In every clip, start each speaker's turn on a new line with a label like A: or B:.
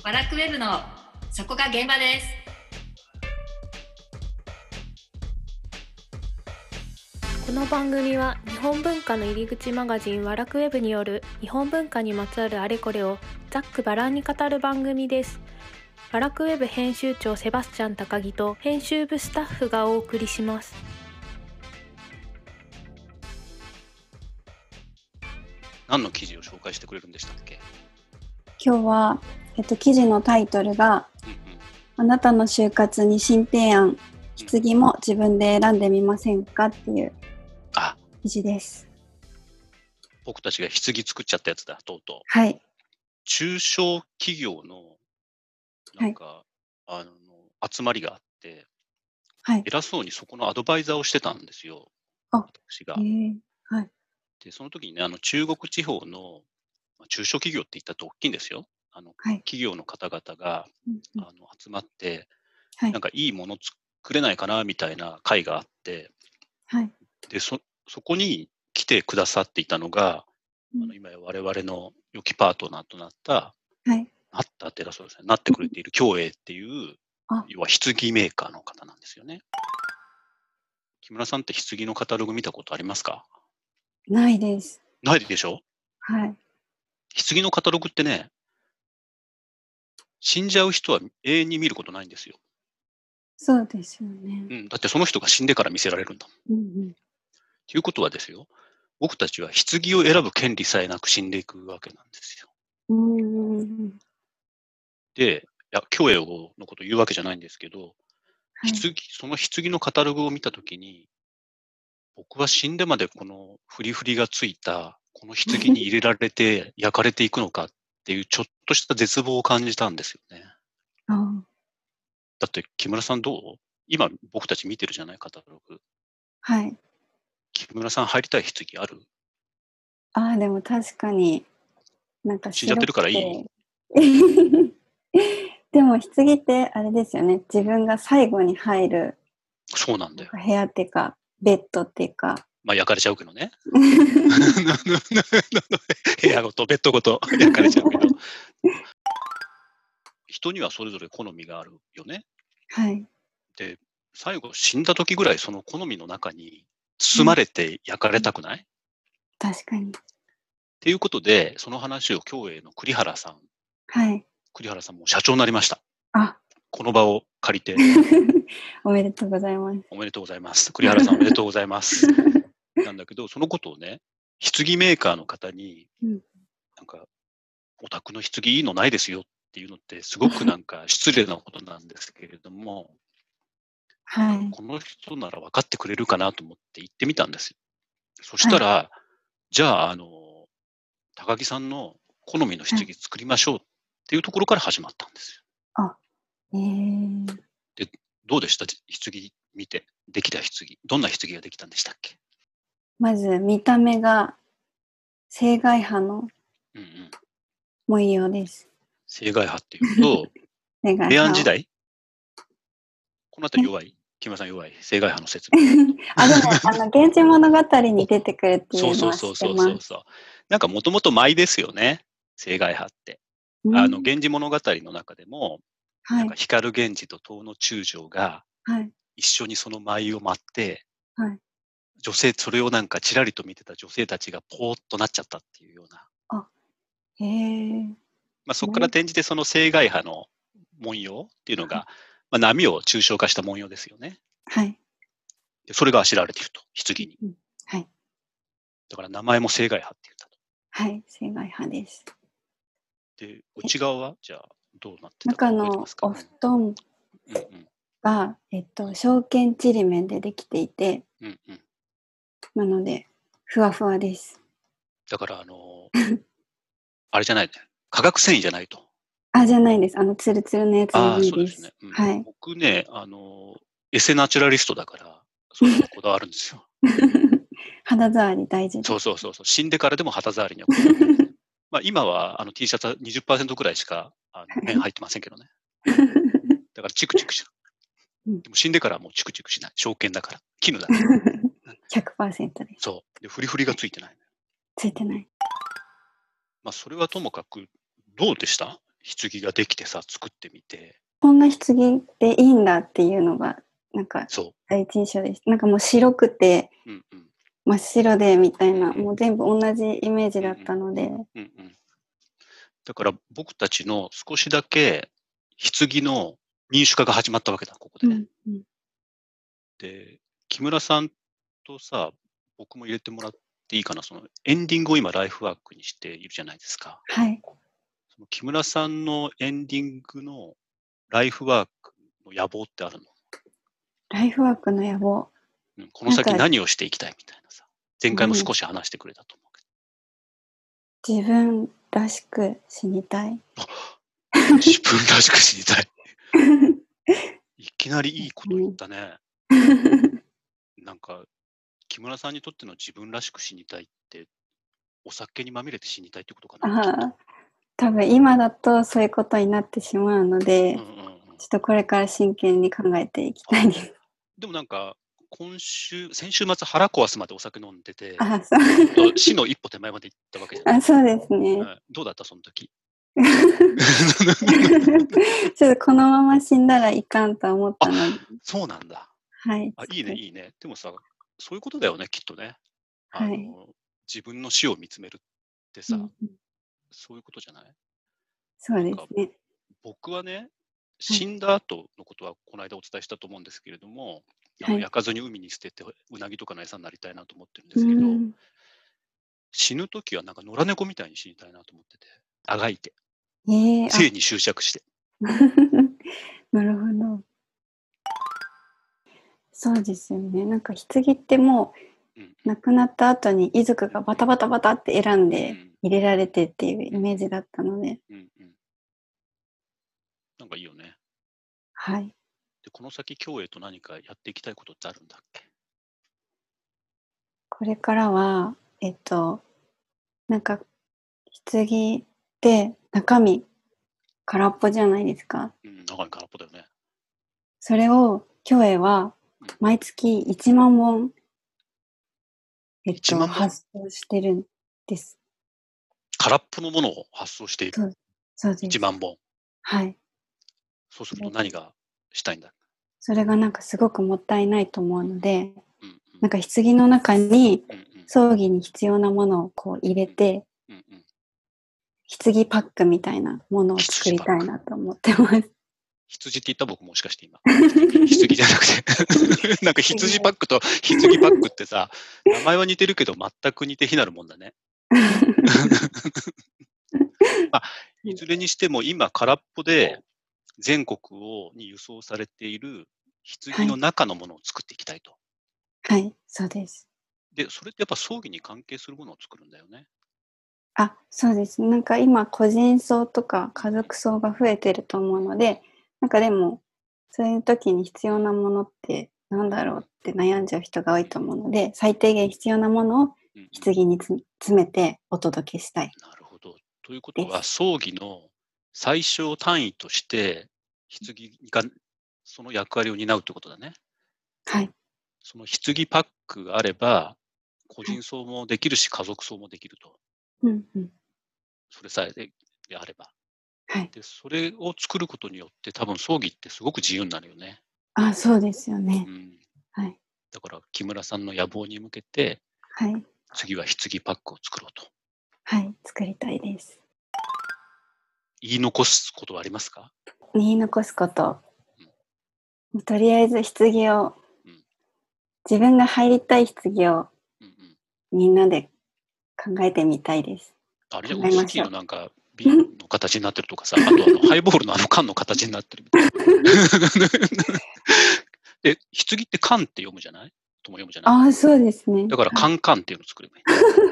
A: ワラクウェブのそこが現場です。
B: この番組は日本文化の入り口マガジンワラクウェブによる日本文化にまつわるあれこれをざっくばらんに語る番組です。ワラクウェブ編集長セバスチャン高木と編集部スタッフがお送りします。
C: 何の記事を紹介してくれるんでしたっけ？
D: 今日は、記事のタイトルが、あなたの就活に新提案、棺も自分で選んでみませんかっていう記事です。
C: 僕たちが棺作っちゃったやつだ、とうとう。
D: はい。
C: 中小企業のなんか、集まりがあって、
D: はい、
C: 偉そうにそこのアドバイザーをしてたんですよ、私が。
D: はい、
C: でその時にね、中国地方の中小企業って言ったって大きいんですよ。企業の方々が、集まって、なんかいいもの作れないかなみたいな会があって、でそこに来てくださっていたのが、今や我々の良きパートナーとなった、なったって偉そうですね、なってくれている共栄っていう、要は棺メーカーの方なんですよね。木村さんって棺のカタログ見たことありますか？
D: ないです。
C: ないでしょ？
D: はい。
C: 棺のカタログってね、死んじゃう人は永遠に見ることないんですよ。
D: そうですよね。
C: だってその人が死んでから見せられるんだもん。ということはですよ、僕たちは棺を選ぶ権利さえなく死んでいくわけなんですよ。で、共栄のことを言うわけじゃないんですけど、その棺のカタログを見たときに、僕は死んでまでこのフリフリがついたこの棺に入れられて焼かれていくのかっていうちょっとした絶望を感じたんですよね。だって木村さんどう？今僕たち見てるじゃない、カタログ。
D: はい。
C: 木村さん入りたい棺ある？
D: でも確かになんか
C: 死んじゃってるからいい？
D: でも棺ってあれですよね、自分が最後に入る
C: そうなんだよ。
D: 部屋っていうかベッドっていうか、
C: 焼かれちゃうけどね。部屋ごとベッドごと焼かれちゃうけど、人にはそれぞれ好みがあるよね。
D: はい。
C: で、最後死んだ時ぐらいその好みの中に包まれて焼かれたくない？
D: 確かに。
C: っていうことで、その話を共栄の栗原さん。栗原さんも社長になりました。この場を借りて。
D: おめでとうございます。
C: おめでとうございます。栗原さんおめでとうございます。なんだけど、そのことをね、棺メーカーの方に、なんか、お宅の棺いいのないですよっていうのってすごくなんか失礼なことなんですけれども、この人なら分かってくれるかなと思って行ってみたんですよ。そしたら、じゃあ、高木さんの好みの棺作りましょうっていうところから始まったんですよ。で、どうでした？棺見て、できた棺。どんな棺ができたんでしたっけ？
D: まず見た目が青海派の文様です。
C: 青海派っていうと、平安時代？このあたり弱い？木村さん弱い？青海派の説明。
D: でも、源氏物語に出てくるっていうのは知ってます。
C: なんかもともと舞ですよね、青海派って。源氏物語の中でも、なんか光源氏と遠野中将が、一緒にその舞を舞って、女性、それをなんかちらりと見てた女性たちがポーッとなっちゃったっていうような。そこから転じてその青海派の文様っていうのが、波を抽象化した文様ですよね。でそれがあしらわれていると、棺に。だから名前も青海派って言ったと。
D: 青海派です。
C: で、内側はじゃあどうなってたか
D: 中のお布団が、正剣ちりめんでできていて、なのでふわふわです。
C: だからあれじゃないね、化学繊維じゃないと。
D: じゃないです。ツルツルのやつじゃないです。
C: そうですね。僕ね、エセナチュラリストだから、そういうのこだわるんですよ。
D: 肌触り大事です。
C: そう。死んでからでも肌触りにはこだわる。今はT シャツは 20% くらいしか綿入ってませんけどね。だからチクチクしない。でも死んでからはもうチクチクしない。正剣だから。絹だから。
D: 100% です。
C: そう。で、フリフリがついてない。
D: ついてない。
C: それはともかく、どうでした？ 棺ができてさ、作ってみて。
D: こんな棺でいいんだっていうのが、なんか、第一印象です。なんかもう白くて、真っ白でみたいな、もう全部同じイメージだったので。
C: だから僕たちの少しだけ棺の民主化が始まったわけだ、ここでね。で、木村さんとさ、僕も入れてもらっていいかな、そのエンディングを今ライフワークにしているじゃないですか。
D: はい。
C: その木村さんのエンディングのライフワークの野望ってあるの？
D: ライフワークの野望。
C: この先何をしていきたいみたいなさ。前回も少し話してくれたと思う
D: けど。自分らしく死にたい。
C: 自分らしく死にたい。いきなりいいこと言ったね。なんか、木村さんにとっての自分らしく死にたいって、お酒にまみれて死にたいってことかな。
D: 多分今だとそういうことになってしまうので、ちょっとこれから真剣に考えていきたいです。
C: でもなんか、先週末腹壊すまでお酒飲んでて、死の一歩手前まで行ったわけじゃない。
D: そうですね。
C: どうだったその時？
D: ちょっとこのまま死んだらいかんと思ったので。
C: そうなんだ。
D: はい。
C: いいね、いいね。でもさ、そういうことだよね、きっとね。自分の死を見つめるってさ、そういうことじゃない？
D: そうですね。
C: 僕はね、死んだ後のことはこの間お伝えしたと思うんですけれども、焼かずに海に捨ててうなぎとかの餌になりたいなと思ってるんですけど、死ぬ時はなんか野良猫みたいに死にたいなと思ってて、あがいて、生に執着して。
D: なるほど。そうですよね。なんか棺ってもう亡くなった後に遺族がバタバタバタって選んで入れられてっていうイメージだったので。
C: なんかいいよね。
D: はい。
C: で、この先京栄と何かやっていきたいことってあるんだっけ？
D: これからは、なんか棺って中身空っぽじゃないですか。
C: 中身空っぽだよね。
D: それを京栄は毎月1万本、発送してるんです。
C: 空っぽのものを発送している。
D: そうです。
C: 1万本。
D: はい。
C: そうすると何がしたいんだ？
D: それがなんかすごくもったいないと思うので、なんか棺の中に葬儀に必要なものをこう入れて、棺パックみたいなものを作りたいなと思ってます。
C: 羊って言った僕もしかして今。棺じゃなくて。なんか羊パックと棺パックってさ、名前は似てるけど全く似て非なるもんだね。いずれにしても今空っぽで全国に輸送されている棺の中のものを作っていきたいと。
D: はい、そうです。
C: で、それってやっぱ葬儀に関係するものを作るんだよね。
D: そうです。なんか今個人葬とか家族葬が増えてると思うので、なんかでもそういう時に必要なものってなんだろうって悩んじゃう人が多いと思うので、最低限必要なものを棺に詰めてお届けしたい。
C: なるほど。ということは葬儀の最小単位として棺がその役割を担うということだね。
D: はい。
C: その棺パックがあれば個人葬もできるし家族葬もできると。それさえであれば。で、それを作ることによって多分葬儀ってすごく自由になるよね。
D: そうですよね。はい。
C: だから木村さんの野望に向けて、
D: はい。
C: 次は棺パックを作ろうと。
D: はい、作りたいです。
C: 言い残すことはありますか？
D: 言い残すこと。とりあえず棺を、自分が入りたい棺をみんなで考えてみたいです。
C: あれじゃウイスキーのなんか瓶の形になってるとかさ、あとハイボールの缶の形になってるみたいな。で、棺って缶って読むじゃない？とも読むじゃない？
D: そうですね。
C: だから缶っていうのを作ればいい。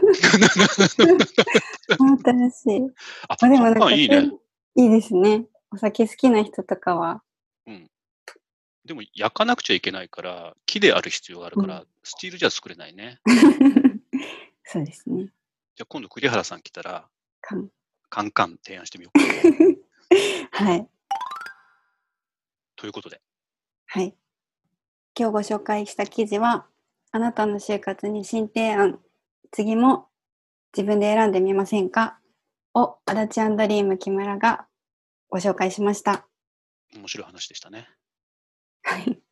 D: 新しい。でもなんかいいね。いいですね。お酒好きな人とかは。
C: でも焼かなくちゃいけないから木である必要があるから、スチールじゃ作れないね。
D: そうですね。
C: じゃあ今度栗原さん来たらカン提案してみよう。
D: はい。
C: ということで。
D: はい。今日ご紹介した記事は、あなたの就活に新提案、次も自分で選んでみませんかを足立アンドリーム木村がご紹介しました。
C: 面白い話でしたね。
D: はい。